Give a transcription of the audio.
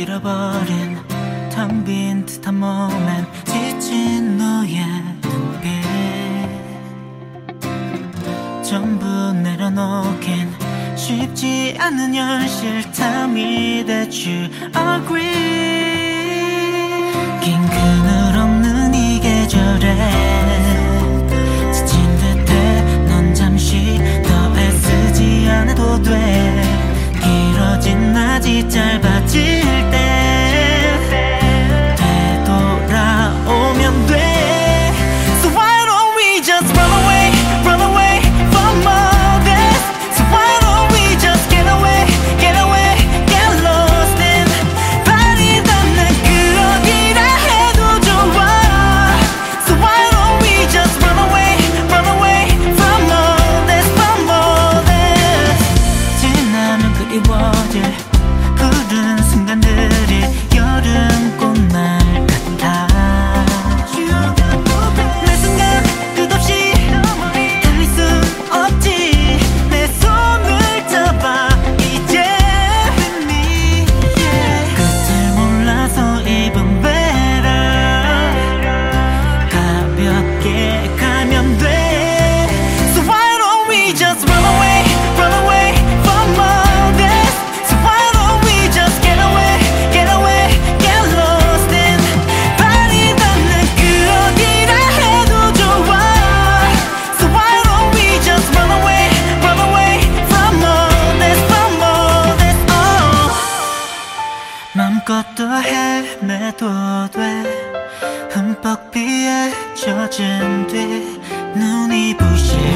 잃어버린 텅 빈 듯한 몸엔 지친 너의 눈빛 전부 내려놓긴 쉽지 않은 현실. Tell me that you agree. 긴 그늘 없는 이 계절에 지친 듯해. 넌 잠시 더 애쓰지 않아도 돼. 길어진 낮이 짧아질 때 되돌아오면 돼. So why don't we just run away, run away from all this. So why don't we just get away, get away, get lost in 발이 닿는 그 어디라 해도 좋아. So why don't we just run away, run away from all this, from all this. 지나면 그리워질 푸른 순간들이 여름 꽃날 같아. 매 순간 끝없이 달릴 수 없지. 내 손을 잡아 이제 with me. 끝을 몰라서 입은 베라 가볍게 가면 돼. So why don't we just run away, run away from all this. So why don't we just get away, get away, get lost in 발이 닿는 그 어디라 해도 좋아. So why don't we just run away, run away from all this, from all this. Oh. 맘껏 또 헤매도 돼. 흠뻑 비에 젖은 뒤 눈이 부시